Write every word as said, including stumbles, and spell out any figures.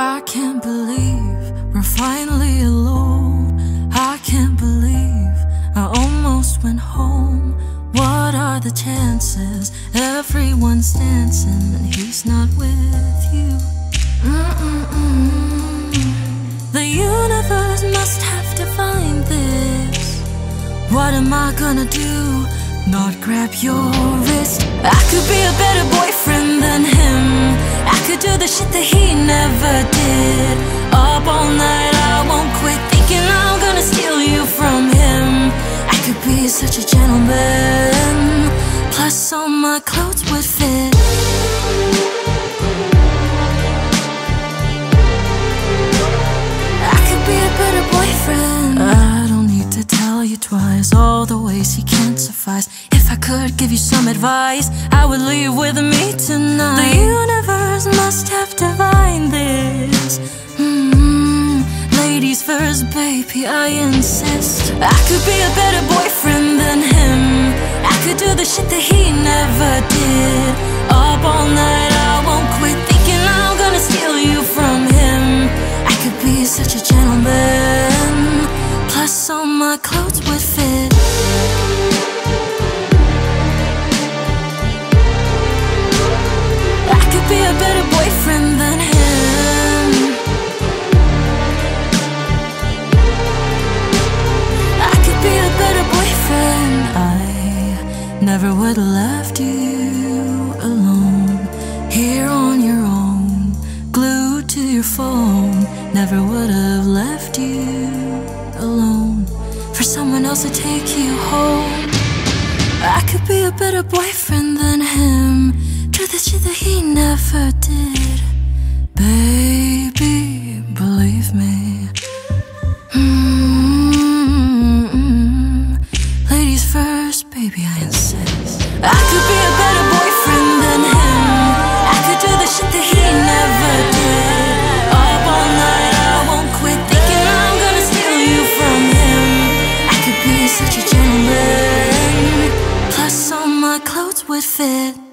I can't believe we're finally alone. I can't believe I almost went home. What are the chances? Everyone's dancing and he's not with you. Mm-mm-mm. The universe must have defined this. What am I gonna do? Not grab your wrist. I could be a better boyfriend than him. I could do the shit that he never did. Up all night, I won't quit thinking I'm gonna steal you from him. I could be such a gentleman. Plus all my clothes would fit. I could be a better boyfriend. I don't need to tell you twice all the ways he can't suffice. If I could give you some advice, I would leave with me tonight. The universe must have divined this. mm-hmm. Ladies first, baby, I insist. I could be a better boyfriend than him. I could do the shit that he never did. Up all night, I won't quit thinking I'm gonna steal you from him. I could be such a gentleman. Plus all my clothes would fit. I could be a better boyfriend than him. I could be a better boyfriend. I never would have left you alone, here on your own, glued to your phone. Never would have left you alone for someone else to take you home. I could be a better boyfriend than him. Do the shit that he never did. Baby, believe me. mm-hmm. Ladies first, baby, I insist. I could be a better boyfriend than him. I could do the shit that he never did. Up all night, I won't quit thinking I'm gonna steal you from him. I could be such a gentleman. Plus all my clothes would fit.